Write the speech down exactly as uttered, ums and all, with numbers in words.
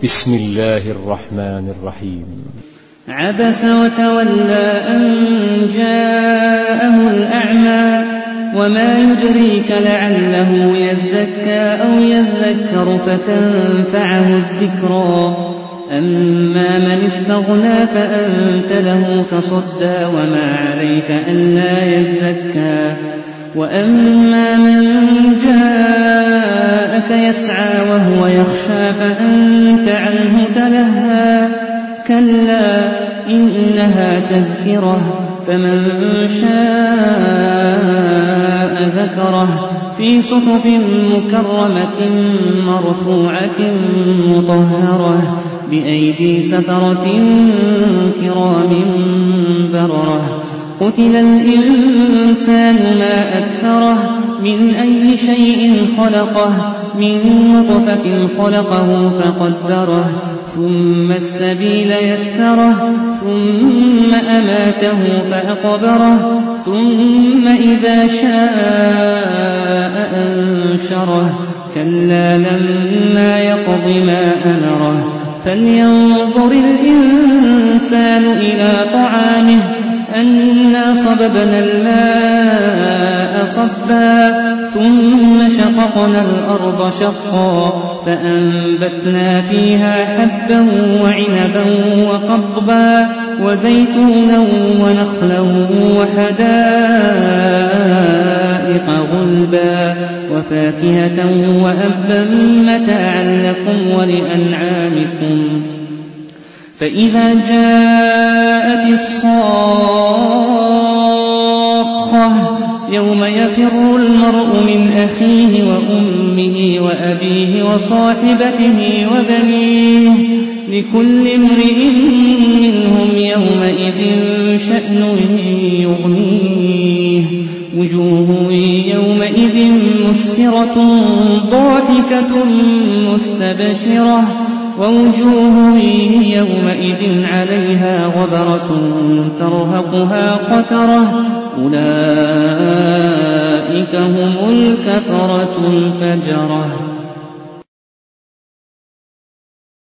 بسم الله الرحمن الرحيم. عبس وتولى أن جاءه الأعمى وما يدريك لعله يزكى أو يذكر فتنفعه الذكرى أما من استغنى فأنت له تصدى وما عليك ألا يزكى وأما من جاءك يسعى وهو يخشى فأنت عنه تلهى كلا إنها تذكرة فمن شاء ذكره في صحف مكرمة مرفوعة مطهرة بأيدي سفرة كرام بررة قتل الإنسان ما أكفره من أي شيء خلقه من نطفة خلقه فقدره ثم السبيل يسره ثم أماته فأقبره ثم إذا شاء أنشره كلا لما يقض ما أمره فلينظر الإنسان إلى طعامه أنا صببنا الماء صبا ثم شققنا الأرض شقا فأنبتنا فيها حبا وعنبا وقضبا وزيتونا ونخلا وحدائق غلبا وفاكهة وأبا متاعا لكم ولأنعامكم فإذا جاءت الصاخة يوم يفر المرء من أخيه وأمه وأبيه وصاحبته وبنيه لكل امرئ منهم يومئذ شأن يغنيه وجوه يومئذ مسفرة ضاحكة مستبشرة ووجوه يومئذ عليها غبرة ترهقها قترة أولئك هم الكفرة الفجرة.